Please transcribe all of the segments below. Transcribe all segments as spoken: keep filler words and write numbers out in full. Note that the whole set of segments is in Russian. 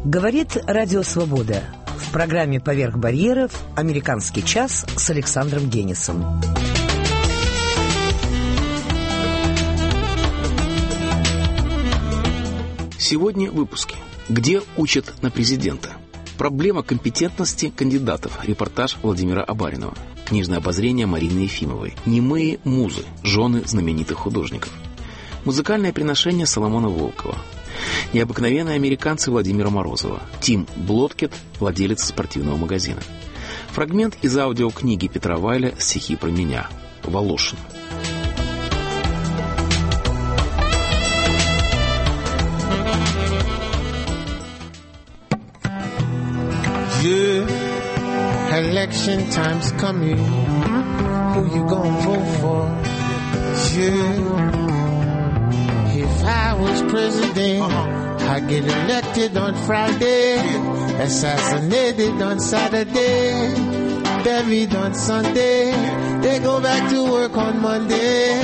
Говорит Радио Свобода. В программе «Поверх барьеров» «Американский час» с Александром Генисом. Сегодня в выпуске. Где учат на президента? Проблема компетентности кандидатов. Репортаж Владимира Абаринова. Книжное обозрение Марины Ефимовой. Немые музы. Жены знаменитых художников. Музыкальное приношение Соломона Волкова. Необыкновенные американцы Владимира Морозова. Тим Блоткет, владелец спортивного магазина. Фрагмент из аудиокниги Петра Вайля «Стихи про меня». Волошин. Yeah, election time's coming. Who you gonna vote for? Yeah, if I was president, I'd get elected on Friday, assassinated on Saturday, buried on Sunday, they go back to work on Monday.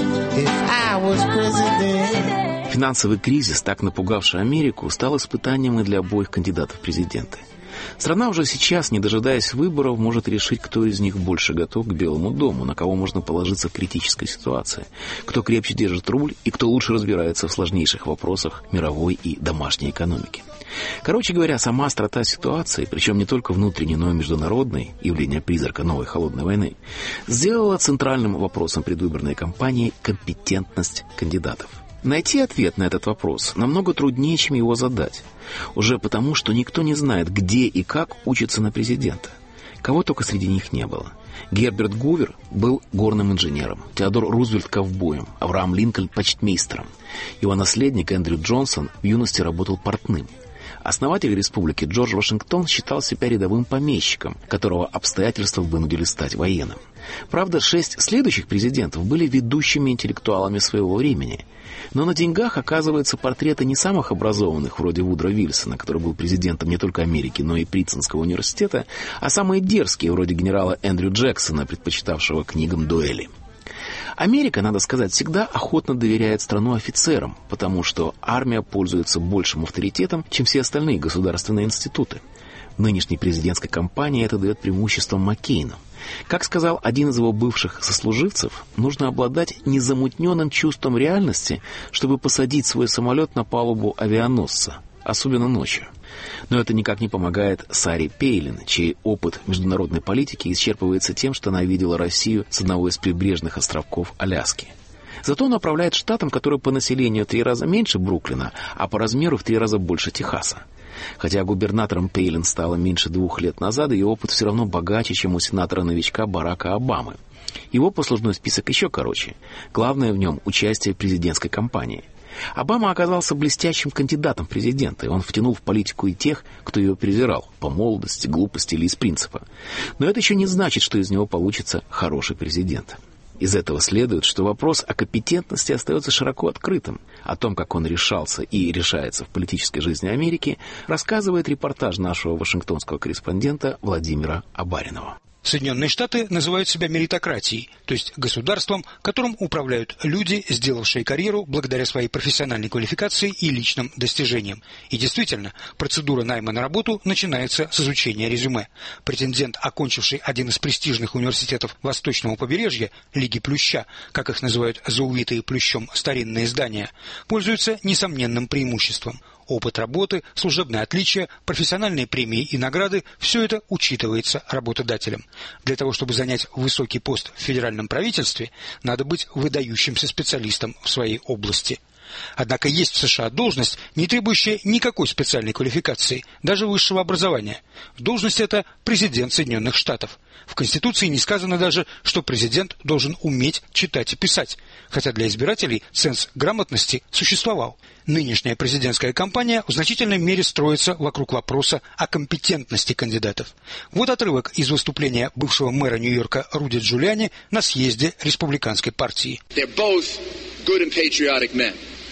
If I was president. Финансовый кризис, так напугавший Америку, стал испытанием и для обоих кандидатов в президенты. Страна уже сейчас, не дожидаясь выборов, может решить, кто из них больше готов к Белому дому, на кого можно положиться в критической ситуации, кто крепче держит руль и кто лучше разбирается в сложнейших вопросах мировой и домашней экономики. Короче говоря, сама острота ситуации, причем не только внутренней, но и международной, явление призрака новой холодной войны, сделала центральным вопросом предвыборной кампании компетентность кандидатов. Найти ответ на этот вопрос намного труднее, чем его задать. Уже потому, что никто не знает, где и как учатся на президента. Кого только среди них не было. Герберт Гувер был горным инженером, Теодор Рузвельт – ковбоем, Авраам Линкольн – почтмейстером. Его наследник Эндрю Джонсон в юности работал портным. Основатель республики Джордж Вашингтон считал себя рядовым помещиком, которого обстоятельства вынудили стать военным. Правда, шесть следующих президентов были ведущими интеллектуалами своего времени. Но на деньгах оказываются портреты не самых образованных, вроде Вудро Вильсона, который был президентом не только Америки, но и Принстонского университета, а самые дерзкие, вроде генерала Эндрю Джексона, предпочитавшего книгам дуэли. Америка, надо сказать, всегда охотно доверяет страну офицерам, потому что армия пользуется большим авторитетом, чем все остальные государственные институты. В нынешней президентской кампании это дает преимущество Маккейну. Как сказал один из его бывших сослуживцев, нужно обладать незамутненным чувством реальности, чтобы посадить свой самолет на палубу авианосца, особенно ночью. Но это никак не помогает Саре Пейлин, чей опыт международной политики исчерпывается тем, что она видела Россию с одного из прибрежных островков Аляски. Зато он управляет штатом, который по населению в три раза меньше Бруклина, а по размеру в три раза больше Техаса. Хотя губернатором Пейлин стало меньше двух лет назад, ее опыт все равно богаче, чем у сенатора-новичка Барака Обамы. Его послужной список еще короче. Главное в нем – участие в президентской кампании. Обама оказался блестящим кандидатом в президенты, и он втянул в политику и тех, кто ее презирал по молодости, глупости или из принципа. Но это еще не значит, что из него получится хороший президент. Из этого следует, что вопрос о компетентности остается широко открытым. О том, как он решался и решается в политической жизни Америки, рассказывает репортаж нашего вашингтонского корреспондента Владимира Абаринова. Соединенные Штаты называют себя меритократией, то есть государством, которым управляют люди, сделавшие карьеру благодаря своей профессиональной квалификации и личным достижениям. И действительно, процедура найма на работу начинается с изучения резюме. Претендент, окончивший один из престижных университетов Восточного побережья, Лиги Плюща, как их называют заувитые Плющом старинные здания, пользуется несомненным преимуществом. Опыт работы, служебные отличия, профессиональные премии и награды – все это учитывается работодателем. Для того, чтобы занять высокий пост в федеральном правительстве, надо быть выдающимся специалистом в своей области. Однако есть в США должность, не требующая никакой специальной квалификации, даже высшего образования. Должность эта – президент Соединенных Штатов. В Конституции не сказано даже, что президент должен уметь читать и писать, хотя для избирателей ценз грамотности существовал. Нынешняя президентская кампания в значительной мере строится вокруг вопроса о компетентности кандидатов. Вот отрывок из выступления бывшего мэра Нью-Йорка Руди Джулиани на съезде республиканской партии.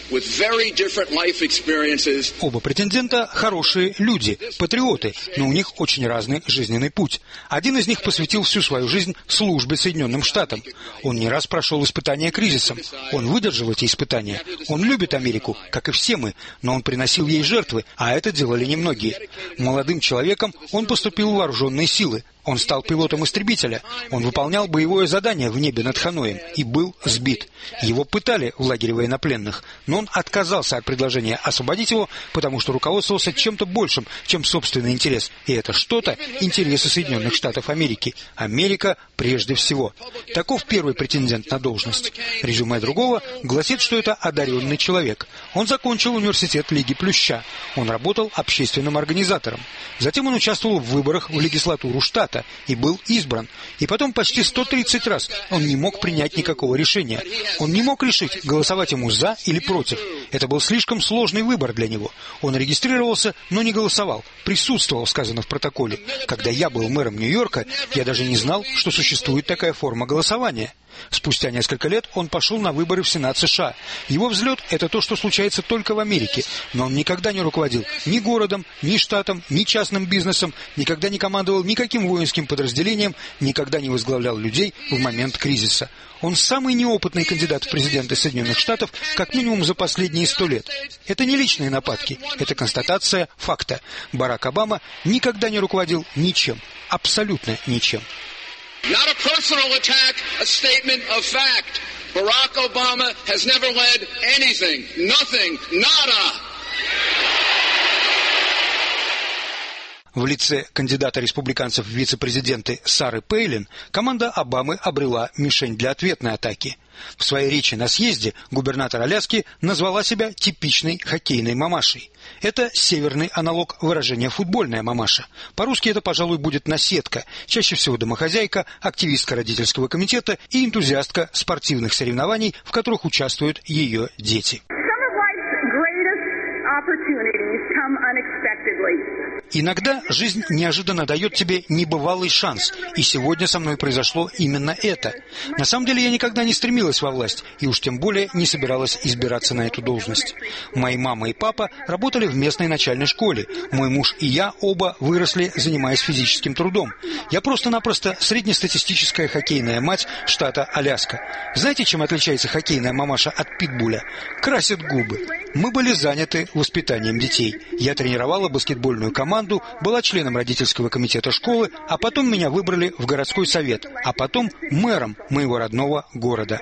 Оба претендента – хорошие люди, патриоты, но у них очень разный жизненный путь. Один из них посвятил всю свою жизнь службе Соединенным Штатам. Он не раз прошел испытания кризисом. Он выдержал эти испытания. Он любит Америку, как и все мы, но он приносил ей жертвы, а это делали немногие. Молодым человеком он поступил в вооруженные силы. Он стал пилотом истребителя. Он выполнял боевое задание в небе над Ханоем и был сбит. Его пытали в лагере военнопленных, но он отказался от предложения освободить его, потому что руководствовался чем-то большим, чем собственный интерес. И это что-то – интересы Соединенных Штатов Америки. Америка прежде всего. Таков первый претендент на должность. Резюме другого гласит, что это одаренный человек. Он закончил университет Лиги Плюща. Он работал общественным организатором. Затем он участвовал в выборах в легислатуру штата и был избран. И потом почти сто тридцать раз он не мог принять никакого решения. Он не мог решить, голосовать ему за или против. Это был слишком сложный выбор для него. Он регистрировался, но не голосовал. Присутствовал, сказано в протоколе. Когда я был мэром Нью-Йорка, я даже не знал, что существует такая форма голосования. Спустя несколько лет он пошел на выборы в Сенат США. Его взлет – это то, что случается только в Америке. Но он никогда не руководил ни городом, ни штатом, ни частным бизнесом, никогда не командовал никаким воинским подразделением, никогда не возглавлял людей в момент кризиса. Он самый неопытный кандидат в президенты Соединенных Штатов как минимум за последние сто лет. Это не личные нападки, это констатация факта. Барак Обама никогда не руководил ничем, абсолютно ничем. Not a personal attack, a statement of fact. Barack Obama has never led anything. Nothing. Nada. В лице кандидата республиканцев в вице-президенты Сары Пейлин команда Обамы обрела мишень для ответной атаки. В своей речи на съезде губернатор Аляски назвала себя типичной хоккейной мамашей. Это северный аналог выражения «футбольная мамаша». По-русски это, пожалуй, будет наседка, чаще всего домохозяйка, активистка родительского комитета и энтузиастка спортивных соревнований, в которых участвуют ее дети. Иногда жизнь неожиданно дает тебе небывалый шанс, и сегодня со мной произошло именно это. На самом деле я никогда не стремилась во власть, и уж тем более не собиралась избираться на эту должность. Мои мама и папа работали в местной начальной школе. Мой муж и я оба выросли, занимаясь физическим трудом. Я просто-напросто среднестатистическая хоккейная мать штата Аляска. Знаете, чем отличается хоккейная мамаша от питбуля? Красит губы. Мы были заняты воспитанием детей. Я тренировала баскетбольную команду, была членом родительского комитета школы, а потом меня выбрали в городской совет, а потом мэром моего родного города.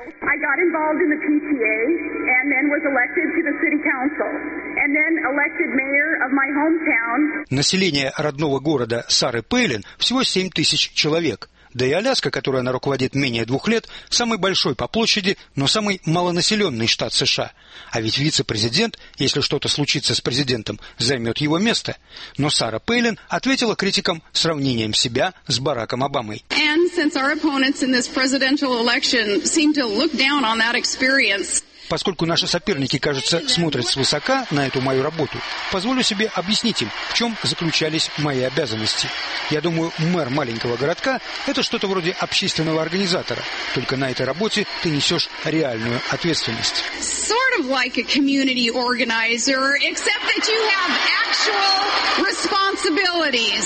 Население родного города Сары Пейлин всего семь тысяч человек. Да и Аляска, которой она руководит менее двух лет, самый большой по площади, но самый малонаселенный штат США. А ведь вице-президент, если что-то случится с президентом, займет его место. Но Сара Пейлин ответила критикам сравнением себя с Бараком Обамой. Поскольку наши соперники, кажется, смотрят свысока на эту мою работу, позволю себе объяснить им, в чем заключались мои обязанности. Я думаю, мэр маленького городка – это что-то вроде общественного организатора, только на этой работе ты несешь реальную ответственность. Sort of like a community organizer, except that you have actual responsibilities.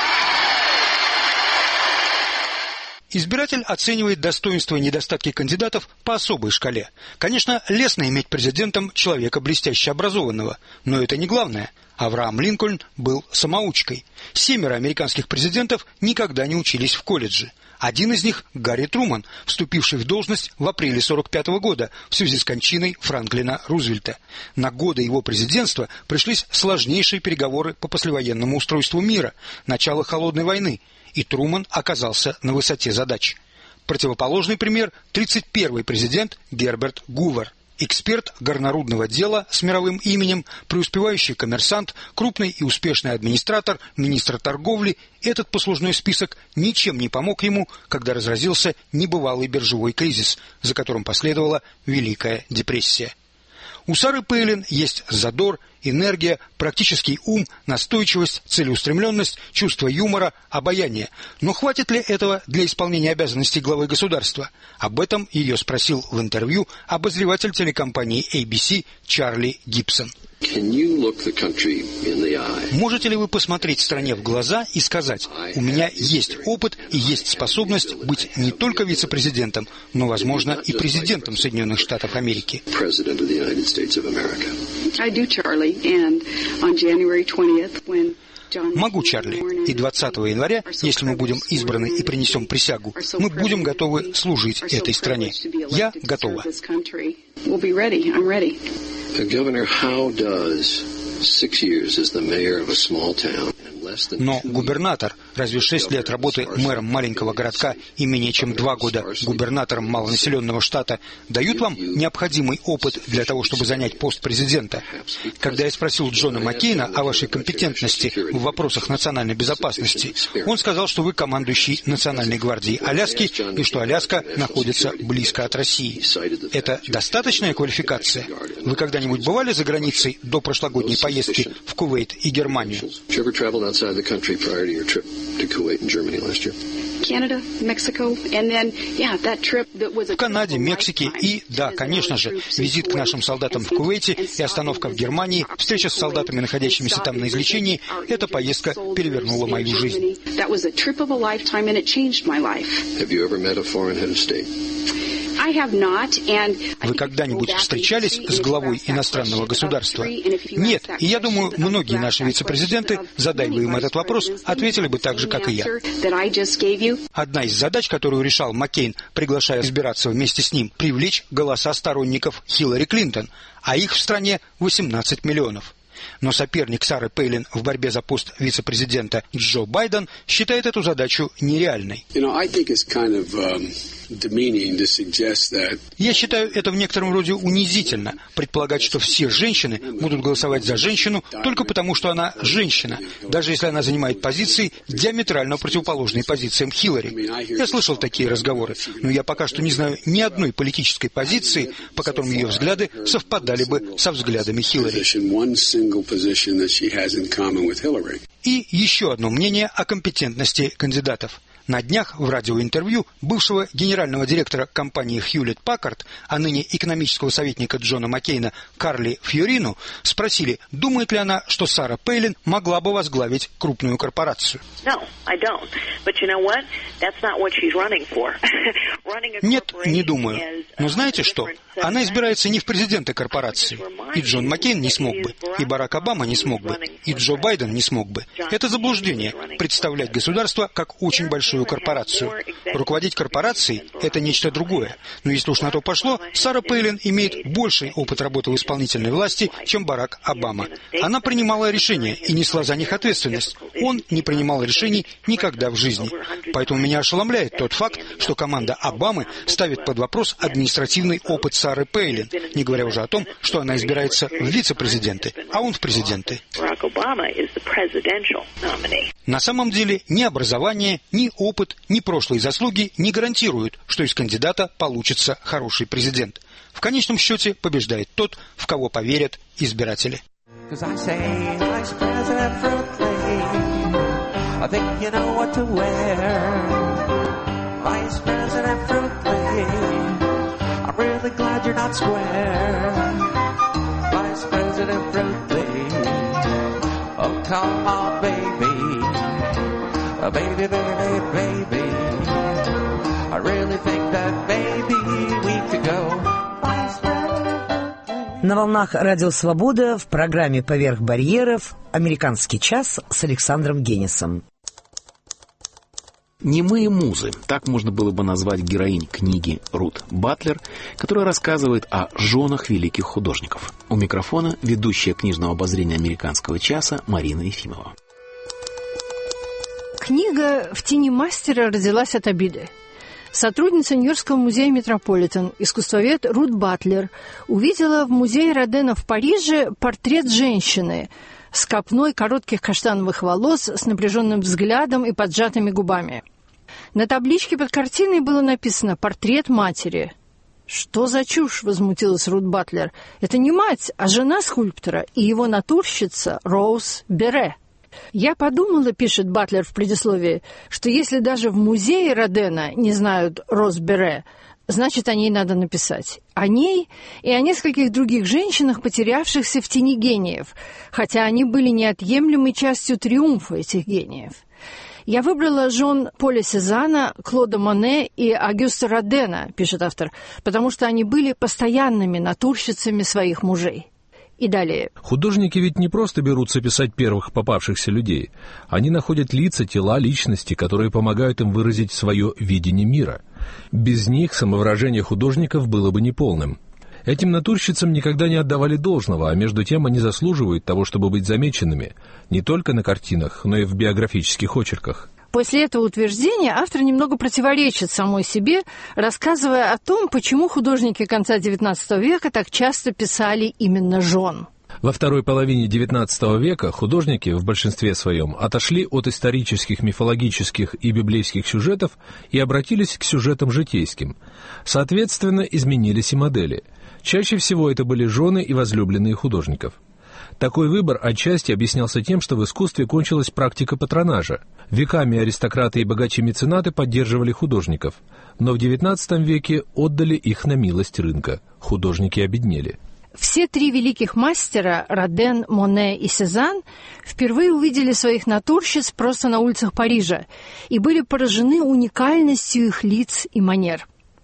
Избиратель оценивает достоинства и недостатки кандидатов по особой шкале. Конечно, лестно иметь президентом человека блестяще образованного, но это не главное. Авраам Линкольн был самоучкой. Семеро американских президентов никогда не учились в колледже. Один из них – Гарри Труман, вступивший в должность в апреле сорок пятого года в связи с кончиной Франклина Рузвельта. На годы его президентства пришлись сложнейшие переговоры по послевоенному устройству мира, начало Холодной войны, и Труман оказался на высоте задач. Противоположный пример – тридцать первый президент Герберт Гувер. Эксперт горнорудного дела с мировым именем, преуспевающий коммерсант, крупный и успешный администратор, министр торговли. Этот послужной список ничем не помог ему, когда разразился небывалый биржевой кризис, за которым последовала Великая депрессия. У Сары Пейлин есть задор, энергия, практический ум, настойчивость, целеустремленность, чувство юмора, обаяние. Но хватит ли этого для исполнения обязанностей главы государства? Об этом ее спросил в интервью обозреватель телекомпании эй би си Чарли Гибсон. Можете ли вы посмотреть стране в глаза и сказать: у меня есть опыт и есть способность быть не только вице-президентом, но, возможно, и президентом Соединенных Штатов Америки? Могу, Чарли. И двадцатого января, если мы будем избраны и принесем присягу, мы будем готовы служить этой стране. Я готова. Но губернатор, разве шесть лет работы мэром маленького городка и менее чем два года губернатором малонаселенного штата дают вам необходимый опыт для того, чтобы занять пост президента? Когда я спросил Джона Маккейна о вашей компетентности в вопросах национальной безопасности, он сказал, что вы командующий Национальной гвардией Аляски и что Аляска находится близко от России. Это достаточная квалификация? Вы когда-нибудь бывали за границей до прошлогодней поездки в Кувейт и Германию? В Канаде, Мексике и, да, конечно же, визит к нашим солдатам в Кувейте и остановка в Германии, встреча с солдатами, находящимися там на излечении, эта поездка перевернула мою жизнь. Вы когда-нибудь встречались с главой иностранного государства? Нет, и я думаю, многие наши вице-президенты, задай бы им этот вопрос, ответили бы так же, как и я. Одна из задач, которую решал Маккейн, приглашая избираться вместе с ним, привлечь голоса сторонников Хиллари Клинтон, а их в стране восемнадцать миллионов. Но соперник Сары Пейлин в борьбе за пост вице-президента Джо Байден считает эту задачу нереальной. Я считаю это в некотором роде унизительно, предполагать, что все женщины будут голосовать за женщину только потому, что она женщина, даже если она занимает позиции, диаметрально противоположные позициям Хиллари. Я слышал такие разговоры, но я пока что не знаю ни одной политической позиции, по которым ее взгляды совпадали бы со взглядами Хиллари. И еще одно мнение о компетентности кандидатов. На днях в радиоинтервью бывшего генерального директора компании Хьюлетт-Паккард, а ныне экономического советника Джона Маккейна Карли Фьорину, спросили, думает ли она, что Сара Пейлин могла бы возглавить крупную корпорацию. Нет, не думаю. Но знаете что? Она избирается не в президенты корпорации. И Джон Маккейн не смог бы, и Барак Обама не смог бы, и Джо Байден не смог бы. Это заблуждение – представлять государство как очень большую корпорацию. Руководить корпорацией – это нечто другое. Но если уж на то пошло, Сара Пейлин имеет больший опыт работы в исполнительной власти, чем Барак Обама. Она принимала решения и несла за них ответственность. Он не принимал решений никогда в жизни. Поэтому меня ошеломляет тот факт, что команда Обамы ставит под вопрос административный опыт Сары Пейлин, не говоря уже о том, что она избирается в вице-президенты, а он в президенты. На самом деле ни образование, ни опыт, ни прошлые заслуги не гарантируют, что из кандидата получится хороший президент. В конечном счете побеждает тот, в кого поверят избиратели. Really glad you're not square, Vice President Fruitley. Oh, come on, baby, oh, baby, baby, baby. I really think that maybe we could go. На волнах Радио Свобода в программе «Поверх барьеров» «Американский час» с Александром Генисом. «Немые музы» — так можно было бы назвать героинь книги Рут Батлер, которая рассказывает о женах великих художников. У микрофона ведущая книжного обозрения «Американского часа» Марина Ефимова. Книга «В тени мастера» родилась от обиды. Сотрудница Нью-Йоркского музея «Метрополитен», искусствовед Рут Батлер, увидела в музее Родена в Париже портрет женщины с копной коротких каштановых волос, с напряженным взглядом и поджатыми губами. На табличке под картиной было написано «Портрет матери». «Что за чушь?» — возмутилась Рут Батлер. «Это не мать, а жена скульптора и его натурщица Роуз Берре». «Я подумала, — пишет Батлер в предисловии, — что если даже в музее Родена не знают Роуз Берре, значит, о ней надо написать. О ней и о нескольких других женщинах, потерявшихся в тени гениев, хотя они были неотъемлемой частью триумфа этих гениев. Я выбрала Жон Поля Сезана, Клода Моне и Агюста Родена, пишет автор, потому что они были постоянными натурщицами своих мужей». И далее. Художники ведь не просто берутся писать первых попавшихся людей. Они находят лица, тела, личности, которые помогают им выразить свое видение мира. Без них самовыражение художников было бы неполным. Этим натурщицам никогда не отдавали должного, а между тем они заслуживают того, чтобы быть замеченными не только на картинах, но и в биографических очерках. После этого утверждения автор немного противоречит самой себе, рассказывая о том, почему художники конца девятнадцатого века так часто писали именно жен. Во второй половине девятнадцатого века художники в большинстве своем отошли от исторических, мифологических и библейских сюжетов и обратились к сюжетам житейским. Соответственно, изменились и модели. Чаще всего это были жены и возлюбленные художников. Такой выбор отчасти объяснялся тем, что в искусстве кончилась практика патронажа. Веками аристократы и богачи-меценаты поддерживали художников, но в девятнадцатом веке отдали их на милость рынка. Художники обеднели. Все три великих мастера, Роден, Моне и Сезанн, впервые увидели своих натурщиц просто на улицах Парижа и были поражены уникальностью их лиц и манер.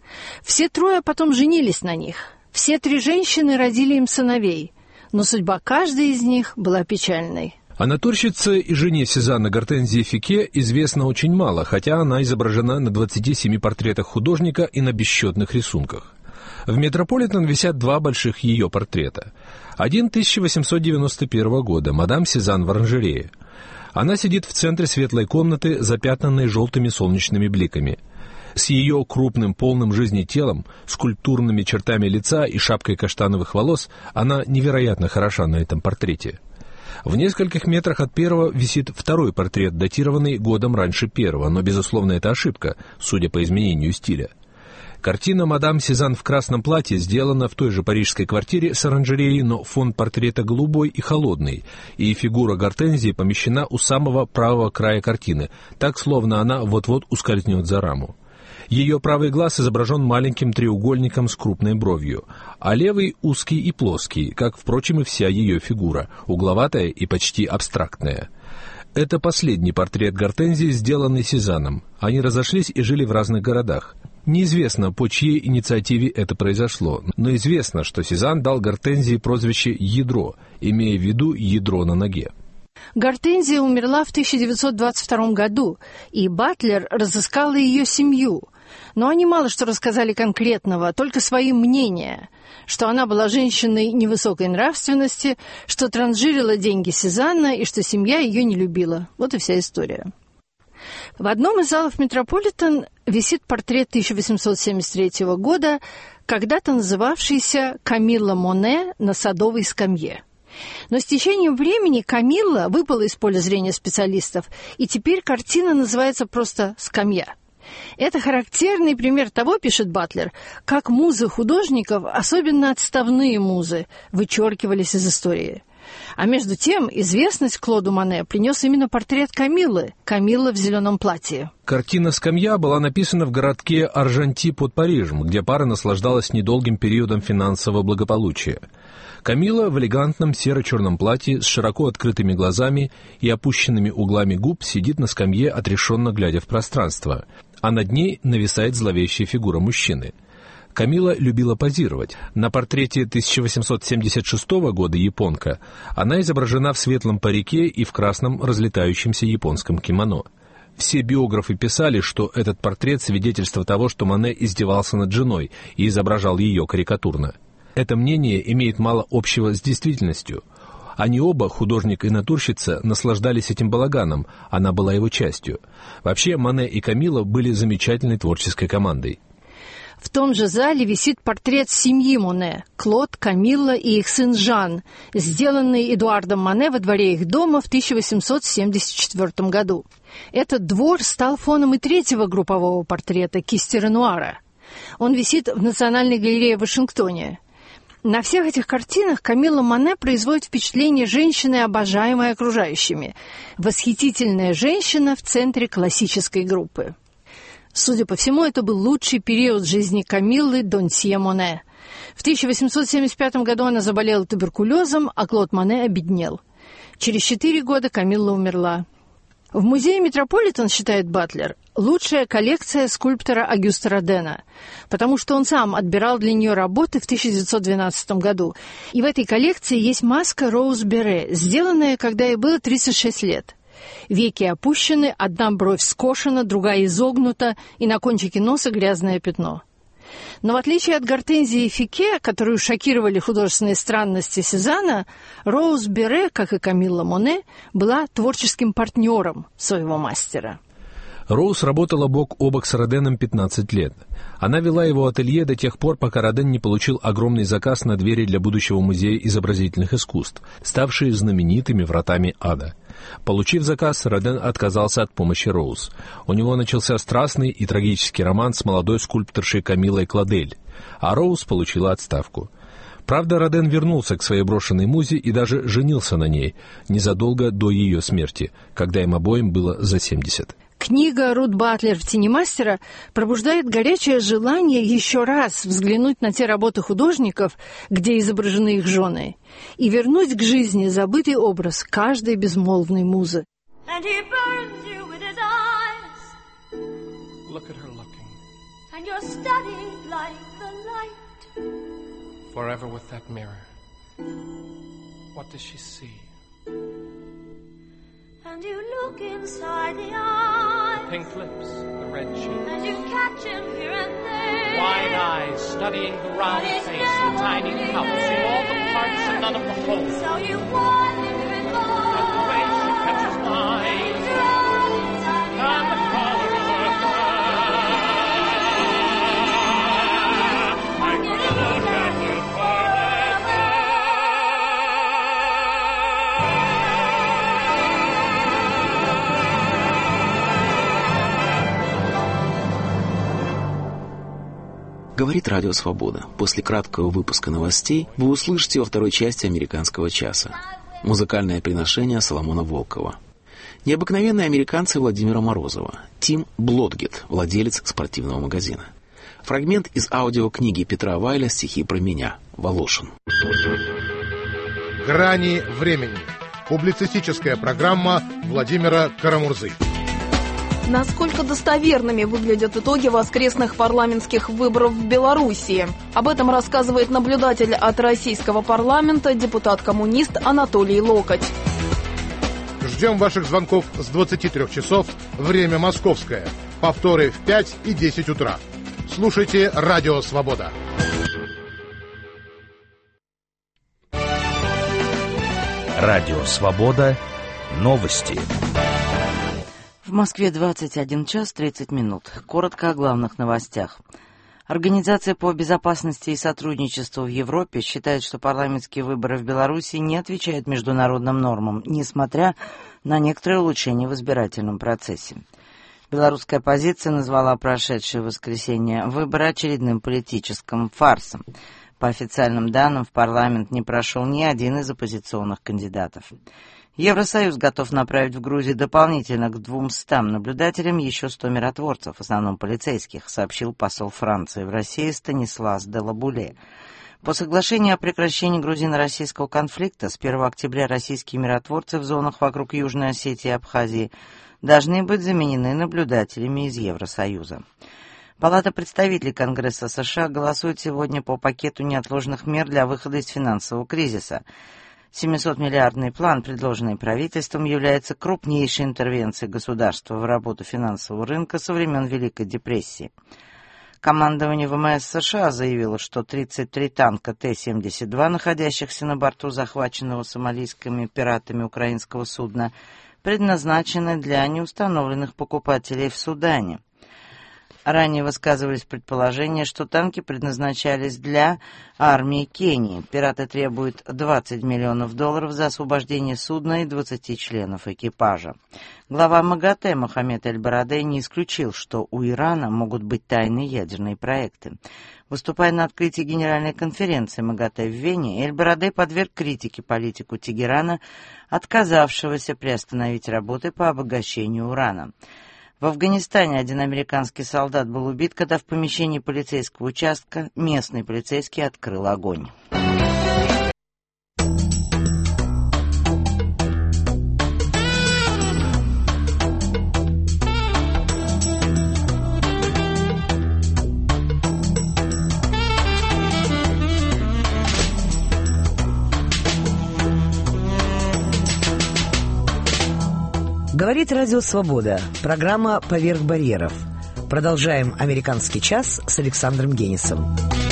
Все трое потом женились на них. Все три женщины родили им сыновей, но судьба каждой из них была печальной. О натурщице и жене Сезанна Гортензии Фике известно очень мало, хотя она изображена на двадцати семи портретах художника и на бесчетных рисунках. В Метрополитен висят два больших ее портрета. Один тысяча восемьсот девяносто первого года, мадам Сезанн в оранжерее. Она сидит в центре светлой комнаты, запятнанной желтыми солнечными бликами. С ее крупным, полным жизни телом, скульптурными чертами лица и шапкой каштановых волос она невероятно хороша на этом портрете. В нескольких метрах от первого висит второй портрет, датированный годом раньше первого, но, безусловно, это ошибка, судя по изменению стиля. Картина «Мадам Сезанн в красном платье» сделана в той же парижской квартире с оранжереей, но фон портрета голубой и холодный, и фигура Гортензии помещена у самого правого края картины, так, словно она вот-вот ускользнет за раму. Ее правый глаз изображен маленьким треугольником с крупной бровью, а левый узкий и плоский, как, впрочем, и вся ее фигура, угловатая и почти абстрактная. Это последний портрет Гортензии, сделанный Сезанном. Они разошлись и жили в разных городах. Неизвестно, по чьей инициативе это произошло, но известно, что Сезанн дал Гортензии прозвище «Ядро», имея в виду ядро на ноге. Гортензия умерла в тысяча девятьсот двадцать втором году, и Батлер разыскала ее семью. Но они мало что рассказали конкретного, только свои мнения, что она была женщиной невысокой нравственности, что транжирила деньги Сезанна и что семья ее не любила. Вот и вся история. В одном из залов Метрополитен висит портрет тысяча восемьсот семьдесят третьего года, когда-то называвшийся «Камилла Моне на садовой скамье». Но с течением времени Камилла выпала из поля зрения специалистов, и теперь картина называется просто «Скамья». Это характерный пример того, пишет Батлер, как музы художников, особенно отставные музы, вычеркивались из истории. А между тем известность Клоду Моне принес именно портрет Камиллы, Камилла в зеленом платье. Картина «Скамья» была написана в городке Аржанти под Парижем, где пара наслаждалась недолгим периодом финансового благополучия. Камилла в элегантном серо-черном платье с широко открытыми глазами и опущенными углами губ сидит на скамье, отрешенно глядя в пространство, а над ней нависает зловещая фигура мужчины. Камилла любила позировать. На портрете тысяча восемьсот семьдесят шестого года «Японка» она изображена в светлом парике и в красном разлетающемся японском кимоно. Все биографы писали, что этот портрет — свидетельство того, что Моне издевался над женой и изображал ее карикатурно. Это мнение имеет мало общего с действительностью. Они оба, художник и натурщица, наслаждались этим балаганом, она была его частью. Вообще, Моне и Камилла были замечательной творческой командой. В том же зале висит портрет семьи Моне – Клод, Камилла и их сын Жан, сделанный Эдуардом Моне во дворе их дома в тысяча восемьсот семьдесят четвёртом году. Этот двор стал фоном и третьего группового портрета – кисти Ренуара. Он висит в Национальной галерее в Вашингтоне. На всех этих картинах Камилла Моне производит впечатление женщины, обожаемой окружающими. Восхитительная женщина в центре классической группы. Судя по всему, это был лучший период жизни Камиллы Донсье Моне. В тысяча восемьсот семьдесят пятом году она заболела туберкулезом, а Клод Моне обеднел. Через четыре года Камилла умерла. В музее Метрополитен, считает Батлер, лучшая коллекция скульптора Агюста Родена, потому что он сам отбирал для нее работы в тысяча девятьсот двенадцатом году. И в этой коллекции есть маска Роуз Берре, сделанная, когда ей было тридцать шесть лет. Веки опущены, одна бровь скошена, другая изогнута, и на кончике носа грязное пятно. Но в отличие от Гортензии Фике, которую шокировали художественные странности Сезанна, Роуз Берре, как и Камилла Моне, была творческим партнером своего мастера. Роуз работала бок о бок с Роденом пятнадцать лет. Она вела его ателье до тех пор, пока Роден не получил огромный заказ на двери для будущего музея изобразительных искусств, ставшие знаменитыми вратами ада. Получив заказ, Роден отказался от помощи Роуз. У него начался страстный и трагический роман с молодой скульпторшей Камиллой Кладель, а Роуз получила отставку. Правда, Роден вернулся к своей брошенной музе и даже женился на ней незадолго до ее смерти, когда им обоим было за семьдесят. Книга Рут Батлер «В тени мастера» пробуждает горячее желание еще раз взглянуть на те работы художников, где изображены их жены, и вернуть к жизни забытый образ каждой безмолвной музы. And you look inside the eyes, the pink lips, the red cheeks, and you catch him here and there. Wide eyes, studying the round face, the tiny mouth, seeing all the parts and none of the whole. So you wander and go, and the way she catches mine, and you're all inside the eyes, and the color of her eyes. I can look at you forever. Говорит Радио Свобода. После краткого выпуска новостей вы услышите во второй части «Американского часа». Музыкальное приношение Соломона Волкова. Необыкновенные американцы Владимира Морозова. Тим Блодгет, владелец спортивного магазина. Фрагмент из аудиокниги Петра Вайля «Стихи про меня». Волошин. «Грани времени». Публицистическая программа Владимира Карамурзы. Насколько достоверными выглядят итоги воскресных парламентских выборов в Белоруссии? Об этом рассказывает наблюдатель от российского парламента, депутат-коммунист Анатолий Локоть. Ждем ваших звонков с двадцати трёх часов, время московское. Повторы в пять и десять утра. Слушайте Радио Свобода. Радио Свобода. Новости. В Москве двадцать один час тридцать минут. Коротко о главных новостях. Организация по безопасности и сотрудничеству в Европе считает, что парламентские выборы в Беларуси не отвечают международным нормам, несмотря на некоторые улучшения в избирательном процессе. Белорусская оппозиция назвала прошедшее воскресенье выборы очередным политическим фарсом. По официальным данным, в парламент не прошел ни один из оппозиционных кандидатов. Евросоюз готов направить в Грузию дополнительно к двумстам наблюдателям еще сто миротворцев, в основном полицейских, сообщил посол Франции в России Станислас де Лабуле. По соглашению о прекращении грузино-российского конфликта с первого октября российские миротворцы в зонах вокруг Южной Осетии и Абхазии должны быть заменены наблюдателями из Евросоюза. Палата представителей Конгресса США голосует сегодня по пакету неотложных мер для выхода из финансового кризиса. семисотмиллиардный план, предложенный правительством, является крупнейшей интервенцией государства в работу финансового рынка со времен Великой депрессии. Командование ВМС США заявило, что тридцать три танка Т семьдесят два, находящихся на борту захваченного сомалийскими пиратами украинского судна, предназначены для неустановленных покупателей в Судане. Ранее высказывались предположения, что танки предназначались для армии Кении. Пираты требуют двадцать миллионов долларов за освобождение судна и двадцати членов экипажа. Глава МАГАТЭ Мохаммед Эль-Барадей не исключил, что у Ирана могут быть тайные ядерные проекты. Выступая на открытии Генеральной конференции МАГАТЭ в Вене, Эль-Барадей подверг критике политику Тегерана, отказавшегося приостановить работы по обогащению урана. В Афганистане один американский солдат был убит, когда в помещении полицейского участка местный полицейский открыл огонь. Говорит Радио Свобода. Программа «Поверх барьеров». Продолжаем «Американский час» с Александром Генисом.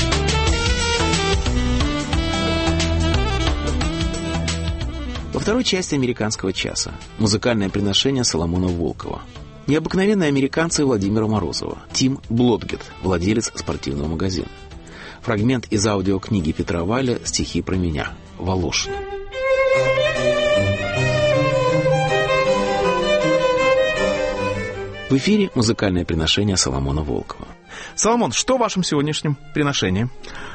Во второй части «Американского часа» музыкальное приношение Соломона Волкова. Необыкновенные американцы Владимира Морозова. Тим Блодгет, владелец спортивного магазина. Фрагмент из аудиокниги Петра Валя «Стихи про меня». Волошин. В эфире музыкальное приношение Соломона Волкова. Соломон, что в вашем сегодняшнем приношении?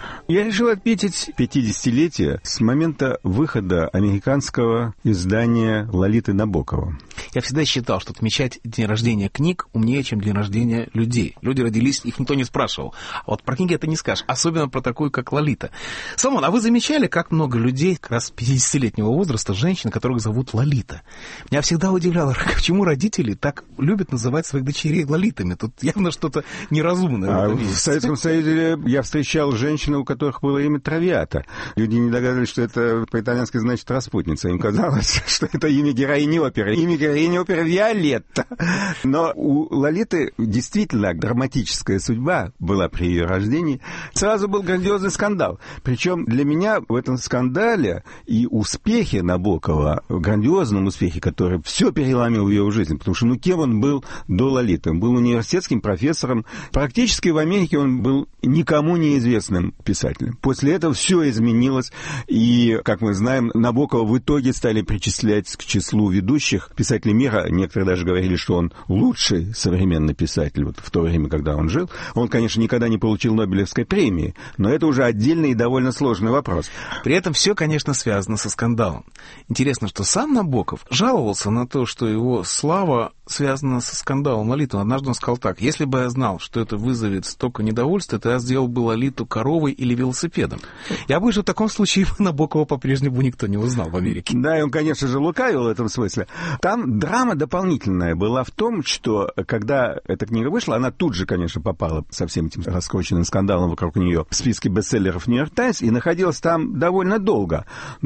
Я решил отметить пятидесятилетие с момента выхода американского издания Лолиты Набокова. Я всегда считал, что отмечать день рождения книг умнее, чем день рождения людей. Люди родились, их никто не спрашивал. А вот про книги это не скажешь, особенно про такую, как Лолита. Соломон, а вы замечали, как много людей как раз пятидесятилетнего возраста, женщин, которых зовут Лолита? Меня всегда удивляло, почему родители так любят называть своих дочерей Лолитами. Тут явно что-то неразумное. А в, в Советском Союзе я встречал женщину, у которых было имя Травиата. Люди не догадывались, что это по-итальянски значит распутница. Им казалось, что это имя героини оперы. Имя героини оперы Виолетта. Но у Лолиты действительно драматическая судьба была при ее рождении. Сразу был грандиозный скандал. Причем для меня в этом скандале и успехе Набокова, в грандиозном успехе, который все переломил в ее жизни, потому что ну кем он был до Лолиты? Он был университетским профессором. Практически в Америке он был никому неизвестным писателем. После этого все изменилось, и, как мы знаем, Набокова в итоге стали причислять к числу ведущих писателей мира. Некоторые даже говорили, что он лучший современный писатель вот в то время, когда он жил. Он, конечно, никогда не получил Нобелевской премии, но это уже отдельный и довольно сложный вопрос. При этом все, конечно, связано со скандалом. Интересно, что сам Набоков жаловался на то, что его слава связана со скандалом Лолиты. Однажды он сказал так: если бы я знал, что это вызовет столько недовольства, то я сделал бы Лолиту коровой или велосипедом. Я бы же в таком случае Набокова по-прежнему никто не узнал в Америке. Да, и он, конечно же, лукавил в этом смысле. Там драма дополнительная была в том, что когда эта книга вышла, она тут же, конечно, попала со всем этим раскрученным скандалом вокруг нее в списке бестселлеров «Нью-Йорк Таймс» и находилась там довольно долго.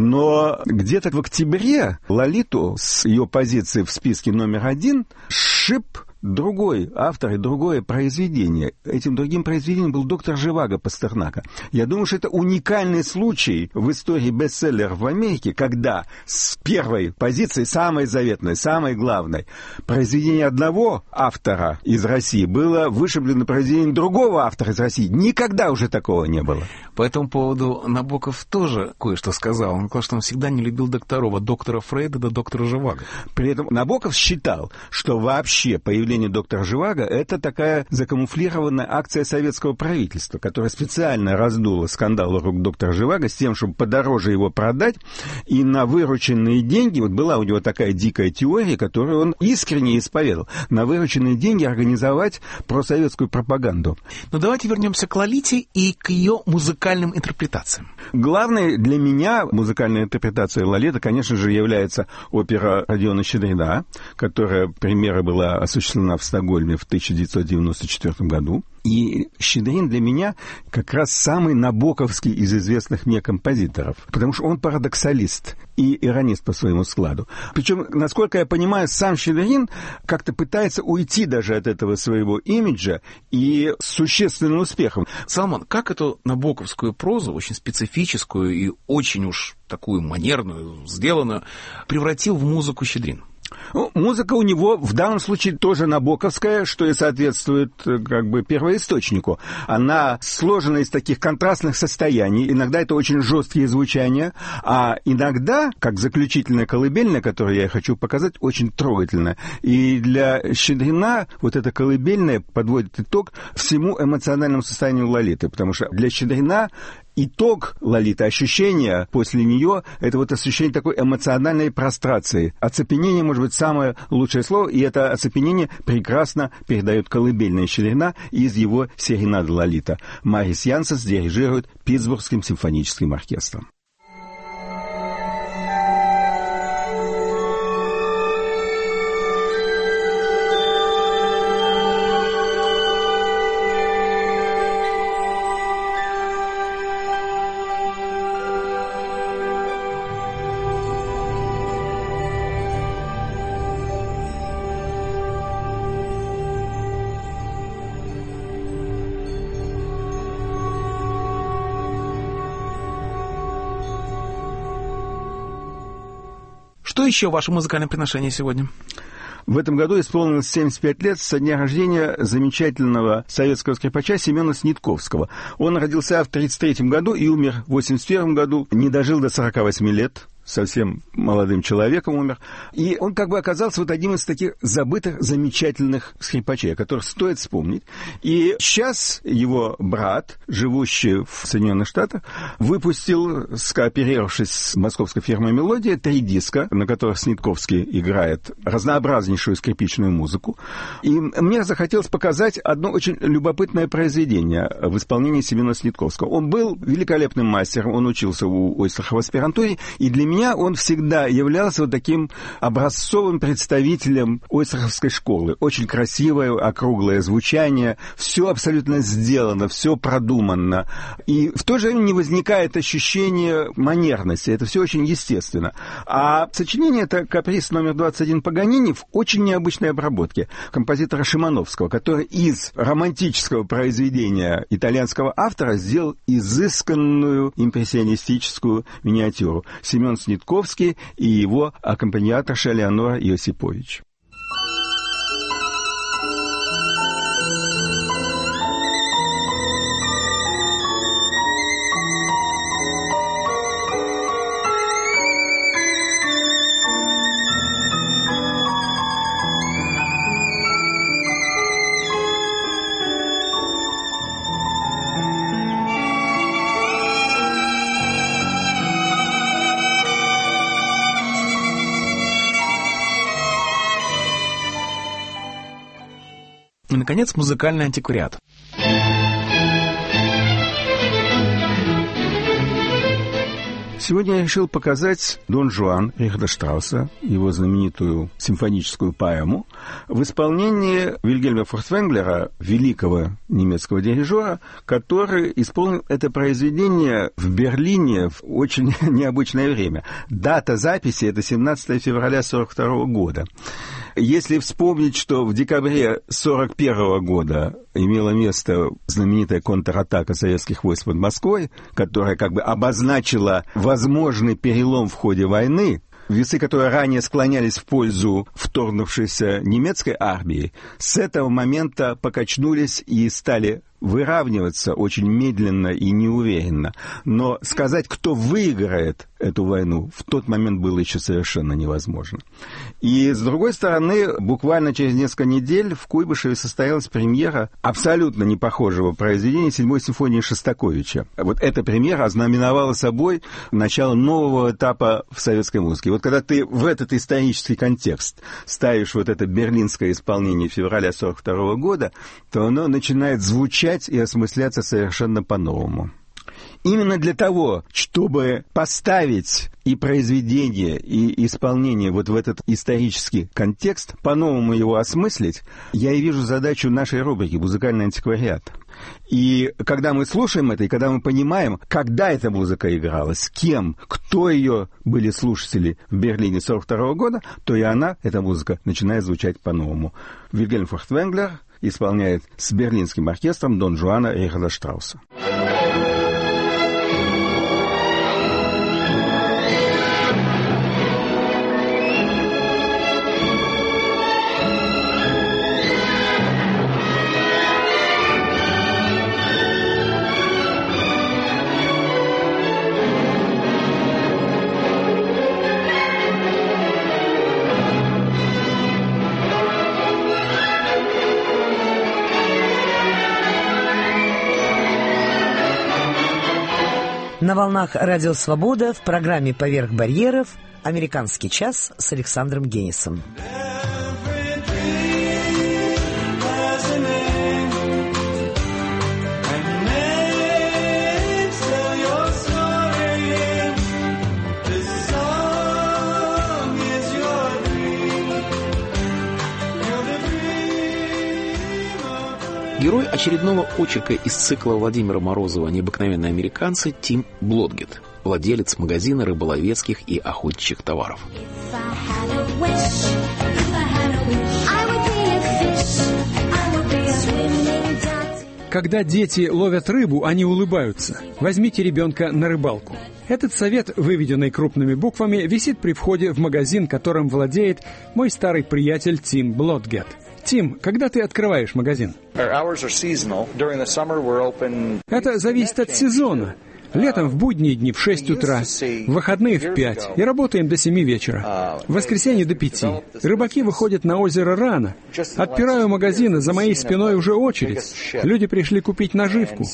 Но где-то в октябре Лолиту с ее позиции в списке номер один сшиб другой автор и другое произведение. Этим другим произведением был «Доктор Живаго» Пастернака. Я думаю, что это уникальный случай в истории бестселлеров в Америке, когда с первой позиции, самой заветной, самой главной, произведение одного автора из России было вышиблено произведением другого автора из России. Никогда уже такого не было. По этому поводу Набоков тоже кое-что сказал. Он сказал, что он всегда не любил докторов, от доктора Фрейда до доктора Живаго. При этом Набоков считал, что вообще появление доктора Живаго — это такая закамуфлированная акция советского правительства, которая специально раздула скандал вокруг доктора Живаго с тем, чтобы подороже его продать, и на вырученные деньги, вот была у него такая дикая теория, которую он искренне исповедовал, на вырученные деньги организовать просоветскую пропаганду. Но давайте вернемся к Лолите и к ее музыкальным интерпретациям. Главной для меня музыкальной интерпретацией Лолиты, конечно же, является опера Родиона Щедрина, которая премьера была осуществлена в Стокгольме в тысяча девятьсот девяносто четвёртом году. И Щедрин для меня как раз самый набоковский из известных мне композиторов, потому что он парадоксалист и иронист по своему складу. Причем, насколько я понимаю, сам Щедрин как-то пытается уйти даже от этого своего имиджа и с существенным успехом. Соломон, как эту набоковскую прозу, очень специфическую и очень уж такую манерную, сделанную, превратил в музыку Щедрин? Ну, музыка у него в данном случае тоже набоковская, что и соответствует как бы первоисточнику. Она сложена из таких контрастных состояний. Иногда это очень жесткие звучания, а иногда, как заключительная колыбельная, которую я хочу показать, очень трогательная. И для Щедрина вот эта колыбельная подводит итог всему эмоциональному состоянию Лолиты, потому что для Щедрина итог Лолиты, ощущение после нее, это вот ощущение такой эмоциональной прострации. Оцепенение, может быть, самое лучшее слово, и это оцепенение прекрасно передает колыбельная Щедрина из его серенады Лолита. Марис Янсенс дирижирует Питтсбургским симфоническим оркестром. Что еще ваше музыкальное приношение сегодня? В этом году исполнилось семьдесят пять лет со дня рождения замечательного советского скрипача Семена Снитковского. Он родился в тридцать третьем году и умер в восемьдесят первом году, не дожил до сорока восьми лет. Совсем молодым человеком умер. И он как бы оказался вот одним из таких забытых, замечательных скрипачей, о которых стоит вспомнить. И сейчас его брат, живущий в Соединенных Штатах, выпустил, скооперировавшись с московской фирмой «Мелодия», три диска, на которых Снитковский играет разнообразнейшую скрипичную музыку. И мне захотелось показать одно очень любопытное произведение в исполнении Семена Снитковского. Он был великолепным мастером, он учился у Ойстрахова в аспирантуре, и для меня меня он всегда являлся вот таким образцовым представителем ойстраховской школы. Очень красивое, округлое звучание, все абсолютно сделано, все продумано. И в то же время не возникает ощущение манерности, это все очень естественно. А сочинение — это каприз номер двадцать один Паганини в очень необычной обработке композитора Шимановского, который из романтического произведения итальянского автора сделал изысканную импрессионистическую миниатюру. Семен Снитковский и его аккомпаниаторша Леонора Иосипович. И, наконец, музыкальный антиквариат. Сегодня я решил показать «Дон Жуан» Рихарда Штрауса, его знаменитую симфоническую поэму, в исполнении Вильгельма Фуртвенглера, великого немецкого дирижера, который исполнил это произведение в Берлине в очень необычное время. Дата записи — это семнадцатое февраля сорок второго года. Если вспомнить, что в декабре сорок первого года имела место знаменитая контратака советских войск под Москвой, которая как бы обозначила возможный перелом в ходе войны, весы, которые ранее склонялись в пользу вторгнувшейся немецкой армии, с этого момента покачнулись и стали выравниваться очень медленно и неуверенно. Но сказать, кто выиграет эту войну, в тот момент было еще совершенно невозможно. И, с другой стороны, буквально через несколько недель в Куйбышеве состоялась премьера абсолютно не похожего произведения седьмой симфонии Шостаковича. Вот эта премьера ознаменовала собой начало нового этапа в советской музыке. Вот когда ты в этот исторический контекст ставишь вот это берлинское исполнение февраля сорок второго года, то оно начинает звучать и осмысляться совершенно по-новому. Именно для того, чтобы поставить и произведение, и исполнение вот в этот исторический контекст, по-новому его осмыслить, я и вижу задачу нашей рубрики «Музыкальный антиквариат». И когда мы слушаем это, и когда мы понимаем, когда эта музыка играла, с кем, кто ее были слушатели в Берлине сорок второго года, то и она, эта музыка, начинает звучать по-новому. Вильгельм Фуртвенглер исполняет с берлинским оркестром «Дон Жуана» Рихарда Штрауса. На волнах Радио Свобода в программе «Поверх барьеров» «Американский час» с Александром Генисом. Герой очередного очерка из цикла Владимира Морозова «Необыкновенные американцы» Тим Блодгетт, владелец магазина рыболовецких и охотничьих товаров. Когда дети ловят рыбу, они улыбаются. Возьмите ребенка на рыбалку. Этот совет, выведенный крупными буквами, висит при входе в магазин, которым владеет мой старый приятель Тим Блодгетт. Тим, когда ты открываешь магазин? Это зависит от сезона. Летом в будние дни в шесть утра, в выходные в пять, и работаем до семи вечера. В воскресенье до пяти. Рыбаки выходят на озеро рано. Отпираю магазин, и за моей спиной уже очередь. Люди пришли купить наживку.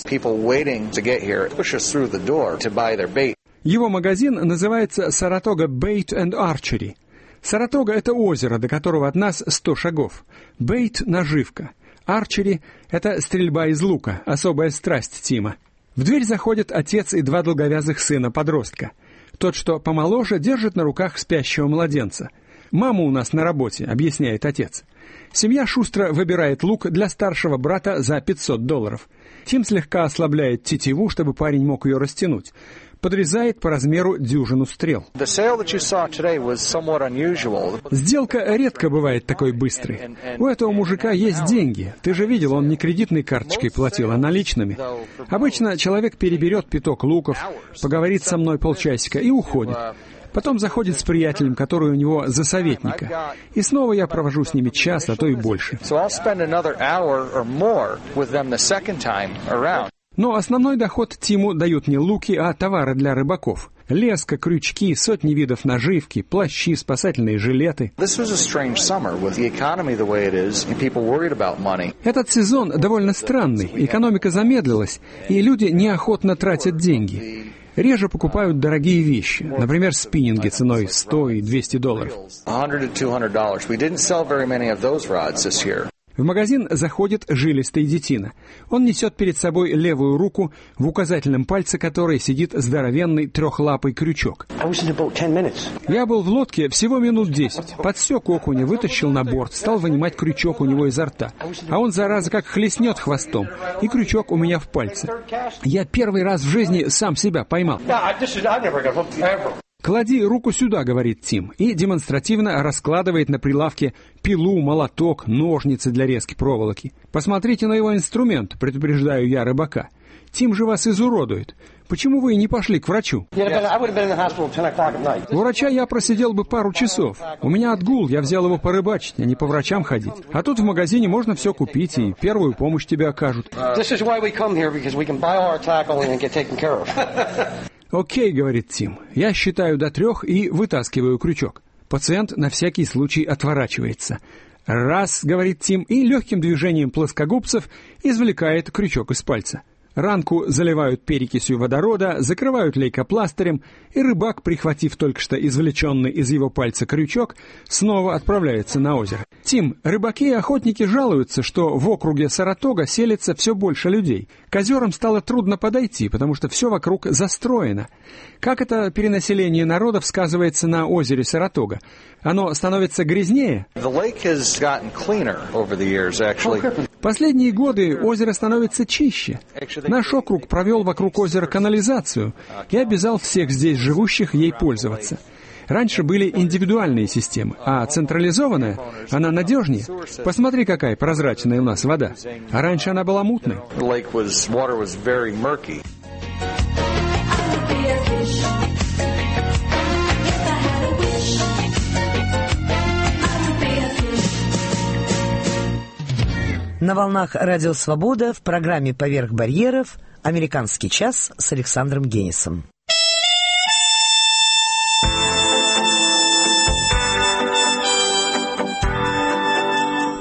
Его магазин называется Saratoga Bait and Archery. Саратога — это озеро, до которого от нас сто шагов. Бейт — наживка. Арчери — это стрельба из лука, особая страсть Тима. В дверь заходят отец и два долговязых сына-подростка. Тот, что помоложе, держит на руках спящего младенца. «Мама у нас на работе», — объясняет отец. Семья шустро выбирает лук для старшего брата за пятьсот долларов. Тим слегка ослабляет тетиву, чтобы парень мог ее растянуть. Подрезает по размеру дюжину стрел. Сделка редко бывает такой быстрой. У этого мужика есть деньги. Ты же видел, он не кредитной карточкой платил, а наличными. Обычно человек переберет пяток луков, поговорит со мной полчасика и уходит. Потом заходит с приятелем, который у него за советника. И снова я провожу с ними час, а то и больше. Но основной доход Тиму дают не луки, а товары для рыбаков. Леска, крючки, сотни видов наживки, плащи, спасательные жилеты. Этот сезон довольно странный, экономика замедлилась, и люди неохотно тратят деньги. Реже покупают дорогие вещи, например, спиннинги ценой сто и двести долларов. В магазин заходит жилистый детина. Он несет перед собой левую руку, в указательном пальце которой сидит здоровенный трехлапый крючок. Я был в лодке всего минут десять. Подсек окуня, вытащил на борт, стал вынимать крючок у него изо рта. А он, зараза, как хлестнет хвостом. И крючок у меня в пальце. Я первый раз в жизни сам себя поймал. «Клади руку сюда», — говорит Тим, и демонстративно раскладывает на прилавке пилу, молоток, ножницы для резки проволоки. «Посмотрите на его инструмент», — предупреждаю я рыбака. «Тим же вас изуродует. Почему вы не пошли к врачу?» «У врача я просидел бы пару часов. У меня отгул, я взял его порыбачить, а не по врачам ходить. А тут в магазине можно все купить, и первую помощь тебе окажут». «Окей», — говорит Тим, — «я считаю до трех и вытаскиваю крючок». Пациент на всякий случай отворачивается. «Раз», — говорит Тим, и легким движением плоскогубцев извлекает крючок из пальца. Ранку заливают перекисью водорода, закрывают лейкопластырем, и рыбак, прихватив только что извлеченный из его пальца крючок, снова отправляется на озеро. «Тим, рыбаки и охотники жалуются, что в округе Саратога селится все больше людей. К озерам стало трудно подойти, потому что все вокруг застроено. Как это перенаселение народов сказывается на озере Саратога? Оно становится грязнее?» Последние годы озеро становится чище. Наш округ провел вокруг озера канализацию и обязал всех здесь живущих ей пользоваться. Раньше были индивидуальные системы, а централизованная, она надежнее. Посмотри, какая прозрачная у нас вода. А раньше она была мутной. На волнах Радио Свобода в программе «Поверх барьеров» «Американский час» с Александром Генисом. Мы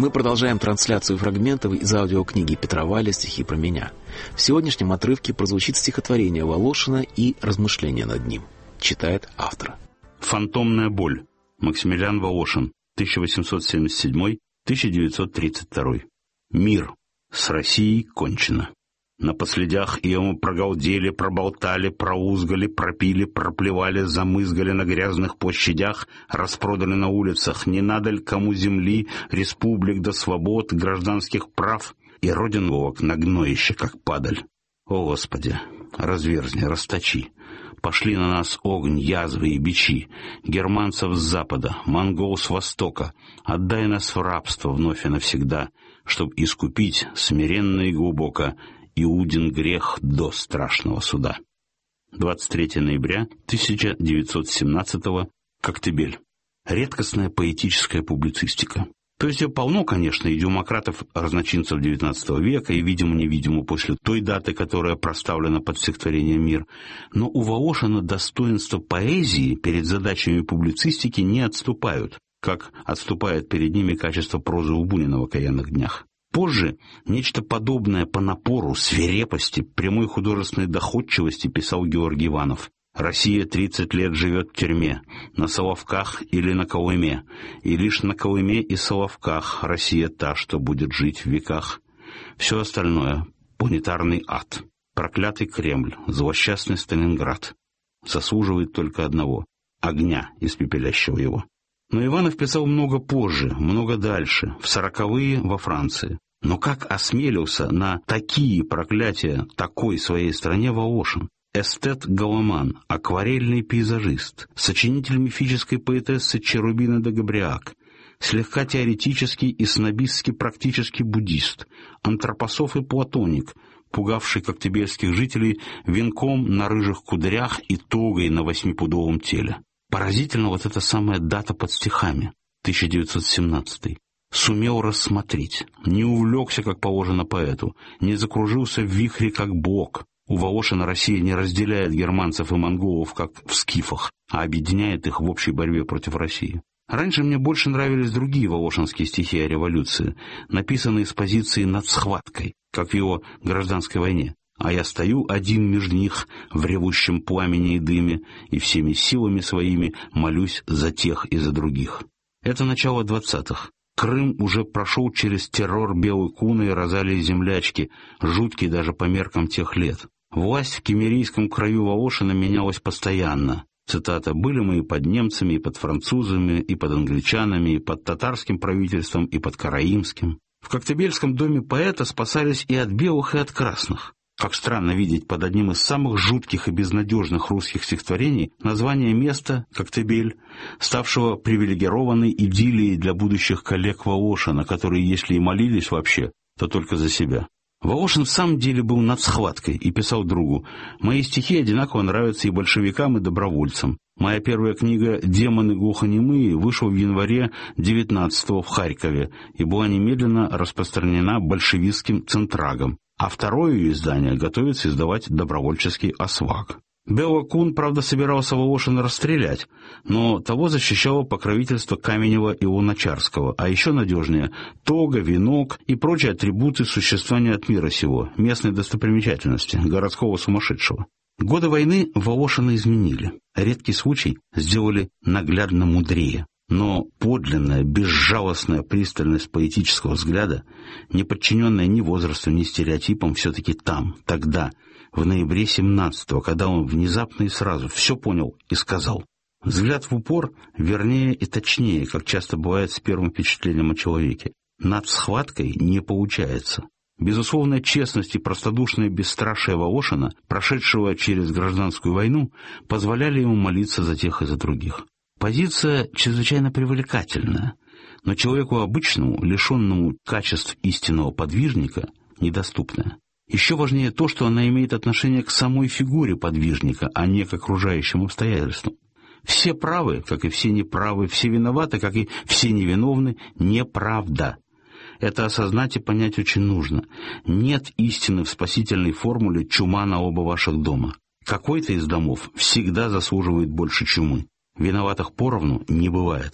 Мы продолжаем трансляцию фрагментов из аудиокниги Петра Валя «Стихи про меня». В сегодняшнем отрывке прозвучит стихотворение Волошина и размышления над ним. Читает автор. «Фантомная боль». Максимилиан Волошин. тысяча восемьсот семьдесят седьмой — тысяча девятьсот тридцать второй. Мир. С Россией кончено. На последях ее мы прогалдели, проболтали, проузгали, пропили, проплевали, замызгали на грязных площадях, распродали на улицах. Не надо ли кому земли, республик до свобод, гражданских прав? И родин волок на гноище, как падаль. О, Господи, разверзни, расточи. Пошли на нас огонь, язвы и бичи. Германцев с запада, монгол с востока. Отдай нас в рабство вновь и навсегда, чтоб искупить смиренно и глубоко Иудин грех до страшного суда. двадцать третьего ноября тысяча девятьсот семнадцатого. Коктебель. Редкостная поэтическая публицистика. То есть полно, конечно, и демократов-разночинцев девятнадцатого века, и видимо-невидимо после той даты, которая проставлена под стихотворением «Мир». Но у Волошина достоинства поэзии перед задачами публицистики не отступают, как отступает перед ними качество прозы у Бунина в «Окаянных днях». Позже нечто подобное по напору, свирепости, прямой художественной доходчивости писал Георгий Иванов. «Россия тридцать лет живет в тюрьме, на Соловках или на Колыме, и лишь на Колыме и Соловках Россия та, что будет жить в веках. Все остальное — планетарный ад, проклятый Кремль, злосчастный Сталинград. Заслуживает только одного — огня, испепелящего его». Но Иванов писал много позже, много дальше, в сороковые во Франции. Но как осмелился на такие проклятия такой своей стране Волошин? Эстет-галоман, акварельный пейзажист, сочинитель мифической поэтессы Черубина де Габриак, слегка теоретический и снобистски практический буддист, антропософ и платоник, пугавший коктебельских жителей венком на рыжих кудрях и тогой на восьмипудовом теле. Поразительно вот эта самая дата под стихами, тысяча девятьсот семнадцатый. Сумел рассмотреть, не увлекся, как положено поэту, не закружился в вихре, как Бог. У Волошина Россия не разделяет германцев и монголов, как в скифах, а объединяет их в общей борьбе против России. Раньше мне больше нравились другие волошинские стихи о революции, написанные с позиции над схваткой, как в его «Гражданской войне». А я стою один между них в ревущем пламени и дыме, и всеми силами своими молюсь за тех и за других. Это начало двадцатых. Крым уже прошел через террор белой куны и розалии землячки, жуткий даже по меркам тех лет. Власть в кемерийском краю Волошина менялась постоянно. Цитата: «Были мы и под немцами, и под французами, и под англичанами, и под татарским правительством, и под караимским». В Коктебельском доме поэта спасались и от белых, и от красных. Как странно видеть под одним из самых жутких и безнадежных русских стихотворений название места Коктебель, ставшего привилегированной идиллией для будущих коллег Волошина, которые, если и молились вообще, то только за себя. Волошин в самом деле был над схваткой и писал другу: «Мои стихи одинаково нравятся и большевикам, и добровольцам. Моя первая книга «Демоны глухонемые» вышла в январе девятнадцатого в Харькове и была немедленно распространена большевистским центрагом. А второе ее издание готовится издавать добровольческий «Осваг». Белый кун, правда, собирался Волошина расстрелять, но того защищало покровительство Каменева и Луначарского, а еще надежнее — тога, венок и прочие атрибуты существования от мира сего, местной достопримечательности, городского сумасшедшего. Годы войны Волошина изменили. Редкий случай сделали наглядно мудрее. Но подлинная, безжалостная пристальность поэтического взгляда, не подчиненная ни возрасту, ни стереотипам, все-таки там, тогда, в ноябре семнадцатого, когда он внезапно и сразу все понял и сказал. Взгляд в упор, вернее и точнее, как часто бывает с первым впечатлением о человеке. Над схваткой не получается. Безусловная честность и простодушное бесстрашие Волошина, прошедшего через гражданскую войну, позволяли ему молиться за тех и за других. Позиция чрезвычайно привлекательная, но человеку обычному, лишенному качеств истинного подвижника, недоступная. Еще важнее то, что она имеет отношение к самой фигуре подвижника, а не к окружающим обстоятельствам. Все правы, как и все неправы, все виноваты, как и все невиновны, неправда. Это осознать и понять очень нужно. Нет истины в спасительной формуле «чума на оба ваших дома». Какой-то из домов всегда заслуживает больше чумы. Виноватых поровну не бывает.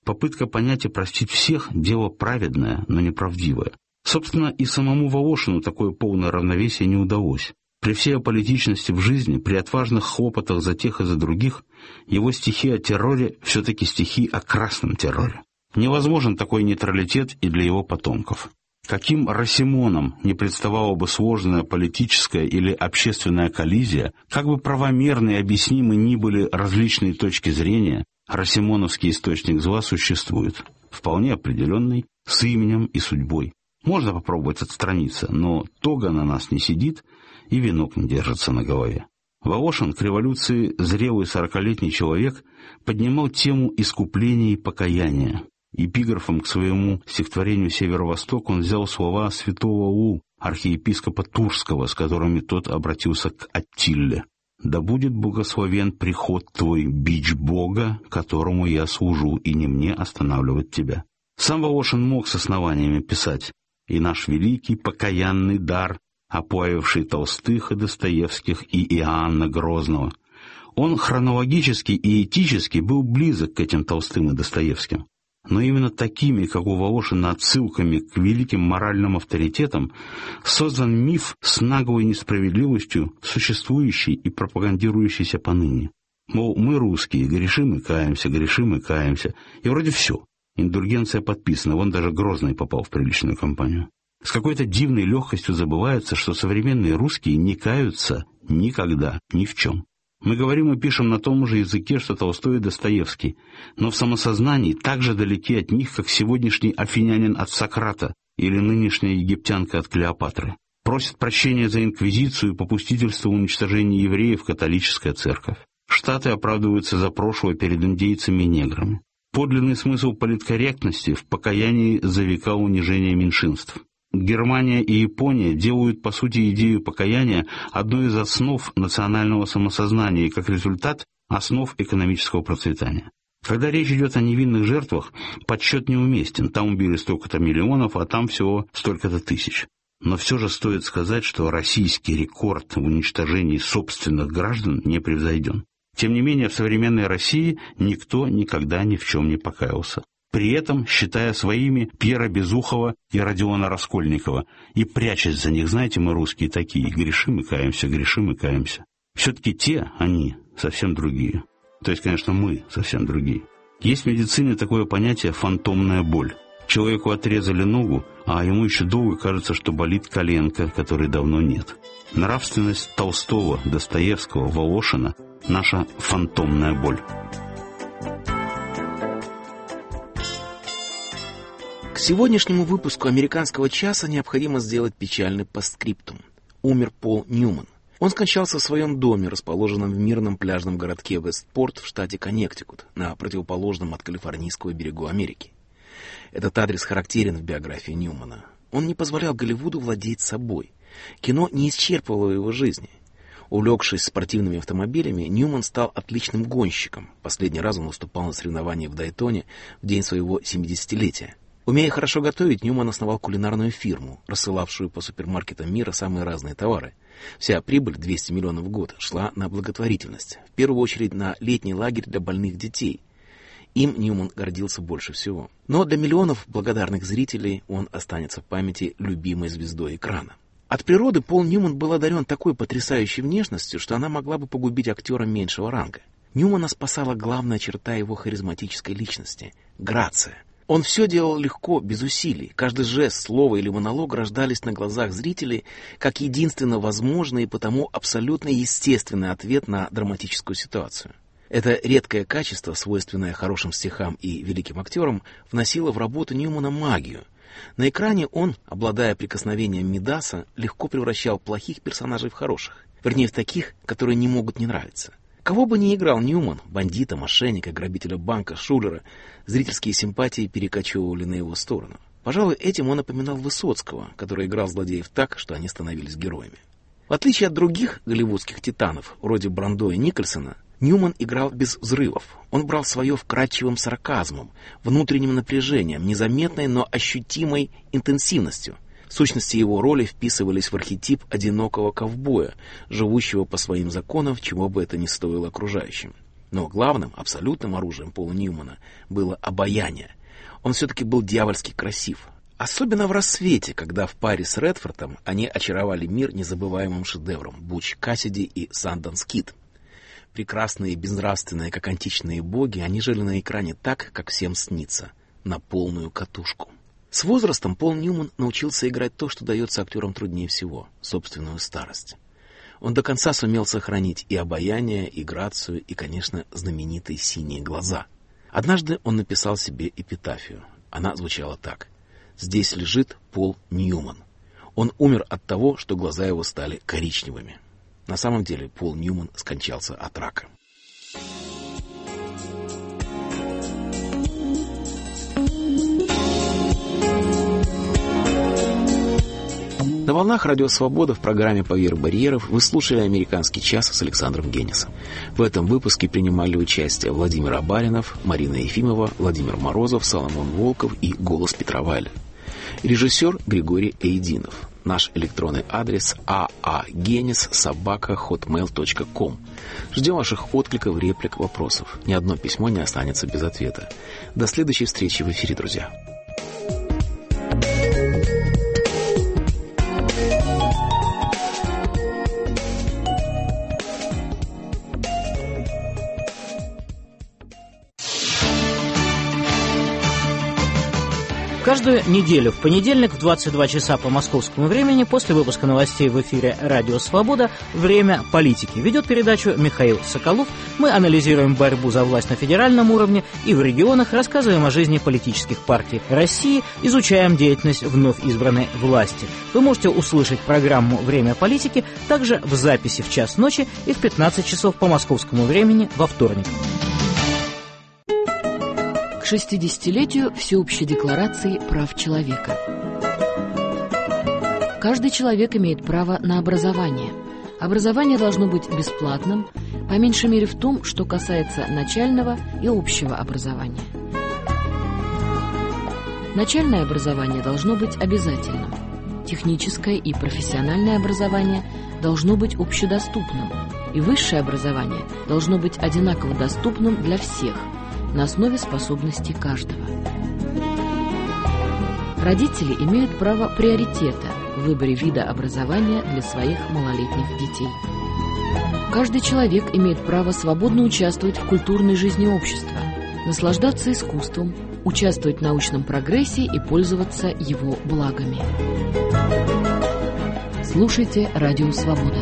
Попытка понять и простить всех – дело праведное, но неправдивое. Собственно, и самому Волошину такое полное равновесие не удалось. При всей аполитичности в жизни, при отважных хлопотах за тех и за других, его стихи о терроре все-таки стихи о красном терроре. Невозможен такой нейтралитет и для его потомков. Каким Росимоном не представала бы сложная политическая или общественная коллизия, как бы правомерны и объяснимы ни были различные точки зрения, Росимоновский источник зла существует, вполне определенный, с именем и судьбой. Можно попробовать отстраниться, но тога на нас не сидит и венок не держится на голове. Волошин, к революции зрелый сорокалетний человек, поднимал тему искупления и покаяния. Эпиграфом к своему стихотворению «Северо-Восток» он взял слова святого Лу, архиепископа Турского, с которыми тот обратился к Аттилле. «Да будет благословен приход твой, бич Бога, которому я служу, и не мне останавливать тебя». Сам Волошин мог с основаниями писать: «И наш великий покаянный дар, оплавивший Толстых и Достоевских и Иоанна Грозного». Он хронологически и этически был близок к этим Толстым и Достоевским. Но именно такими, как у Волошина, отсылками к великим моральным авторитетам создан миф с наглой несправедливостью, существующий и пропагандирующийся поныне. Мол, мы русские, грешим и каемся, грешим и каемся. И вроде все. Индульгенция подписана, вон даже Грозный попал в приличную компанию. С какой-то дивной легкостью забывается, что современные русские не каются никогда, ни в чем. Мы говорим и пишем на том же языке, что Толстой и Достоевский, но в самосознании так же далеки от них, как сегодняшний афинянин от Сократа или нынешняя египтянка от Клеопатры. Просит прощения за инквизицию и попустительство уничтожения евреев католическая церковь. Штаты оправдываются за прошлое перед индейцами и неграми. Подлинный смысл политкорректности в покаянии за века унижения меньшинств. Германия и Япония делают, по сути, идею покаяния одной из основ национального самосознания и, как результат, основ экономического процветания. Когда речь идет о невинных жертвах, подсчет неуместен. Там убили столько-то миллионов, а там всего столько-то тысяч. Но все же стоит сказать, что российский рекорд в уничтожении собственных граждан не превзойден. Тем не менее, в современной России никто никогда ни в чем не покаялся. При этом считая своими Пьера Безухова и Родиона Раскольникова, и прячась за них, знаете, мы русские такие, грешим и каемся, грешим и каемся. Все-таки те, они, совсем другие. То есть, конечно, мы совсем другие. Есть в медицине такое понятие «фантомная боль». Человеку отрезали ногу, а ему еще долго кажется, что болит коленка, которой давно нет. Нравственность Толстого, Достоевского, Волошина – наша фантомная боль. К сегодняшнему выпуску «Американского часа» необходимо сделать печальный постскриптум. Умер Пол Ньюман. Он скончался в своем доме, расположенном в мирном пляжном городке Вестпорт в штате Коннектикут, на противоположном от калифорнийского берегу Америки. Этот адрес характерен в биографии Ньюмана. Он не позволял Голливуду владеть собой. Кино не исчерпывало его жизни. Увлекшись спортивными автомобилями, Ньюман стал отличным гонщиком. Последний раз он выступал на соревновании в Дайтоне в день своего семидесятилетия. Умея хорошо готовить, Ньюман основал кулинарную фирму, рассылавшую по супермаркетам мира самые разные товары. Вся прибыль, двести миллионов в год, шла на благотворительность, в первую очередь на летний лагерь для больных детей. Им Ньюман гордился больше всего. Но для миллионов благодарных зрителей он останется в памяти любимой звездой экрана. От природы Пол Ньюман был одарен такой потрясающей внешностью, что она могла бы погубить актера меньшего ранга. Ньюмана спасала главная черта его харизматической личности – грация. Он все делал легко, без усилий. Каждый жест, слово или монолог рождались на глазах зрителей как единственно возможный и потому абсолютно естественный ответ на драматическую ситуацию. Это редкое качество, свойственное хорошим стихам и великим актерам, вносило в работу Ньюмана магию. На экране он, обладая прикосновением Мидаса, легко превращал плохих персонажей в хороших. Вернее, в таких, которые не могут не нравиться. Кого бы ни играл Ньюман, бандита, мошенника, грабителя банка, шулера, зрительские симпатии перекочевывали на его сторону. Пожалуй, этим он напоминал Высоцкого, который играл злодеев так, что они становились героями. В отличие от других голливудских титанов, вроде Брандо и Никольсона, Ньюман играл без взрывов. Он брал свое вкрадчивым сарказмом, внутренним напряжением, незаметной, но ощутимой интенсивностью. В сущности, его роли вписывались в архетип одинокого ковбоя, живущего по своим законам, чего бы это ни стоило окружающим. Но главным, абсолютным оружием Пола Ньюмана было обаяние. Он все-таки был дьявольски красив. Особенно в «Рассвете», когда в паре с Редфордом они очаровали мир незабываемым шедевром «Буч Кассиди» и «Санданс Кид». Прекрасные и безнравственные, как античные боги, они жили на экране так, как всем снится, на полную катушку. С возрастом Пол Ньюман научился играть то, что дается актерам труднее всего — собственную старость. Он до конца сумел сохранить и обаяние, и грацию, и, конечно, знаменитые синие глаза. Однажды он написал себе эпитафию. Она звучала так: «Здесь лежит Пол Ньюман. Он умер от того, что глаза его стали коричневыми». На самом деле Пол Ньюман скончался от рака. На волнах Радио Свобода в программе «Поверх барьеров» вы слушали «Американский час» с Александром Генисом. В этом выпуске принимали участие Владимир Абаринов, Марина Ефимова, Владимир Морозов, Соломон Волков и «Голос Петра Вайля». Режиссер Григорий Эйдинов. Наш электронный адрес aagenis собака хотмейл точка ком. Ждем ваших откликов, реплик, вопросов. Ни одно письмо не останется без ответа. До следующей встречи в эфире, друзья. Каждую неделю в понедельник в двадцать два часа по московскому времени после выпуска новостей в эфире «Радио Свобода» «Время политики». Ведет передачу Михаил Соколов. Мы анализируем борьбу за власть на федеральном уровне и в регионах, рассказываем о жизни политических партий России, изучаем деятельность вновь избранной власти. Вы можете услышать программу «Время политики» также в записи в час ночи и в пятнадцать часов по московскому времени во вторник. К шестидесятилетию Всеобщей декларации прав человека. Каждый человек имеет право на образование. Образование должно быть бесплатным, по меньшей мере в том, что касается начального и общего образования. Начальное образование должно быть обязательным. Техническое и профессиональное образование должно быть общедоступным. И высшее образование должно быть одинаково доступным для всех, на основе способностей каждого. Родители имеют право приоритета в выборе вида образования для своих малолетних детей. Каждый человек имеет право свободно участвовать в культурной жизни общества, наслаждаться искусством, участвовать в научном прогрессе и пользоваться его благами. Слушайте «Радио Свобода».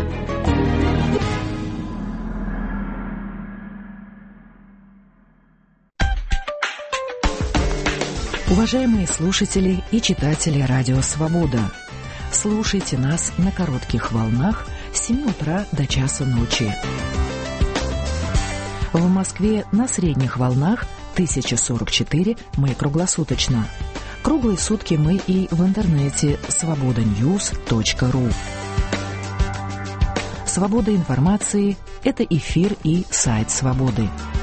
Уважаемые слушатели и читатели «Радио Свобода», слушайте нас на коротких волнах с семи утра до часа ночи. В Москве на средних волнах тысяча сорок четыре мы круглосуточно. Круглые сутки мы и в интернете свобода ньюс точка ру. Свобода информации – это эфир и сайт «Свободы».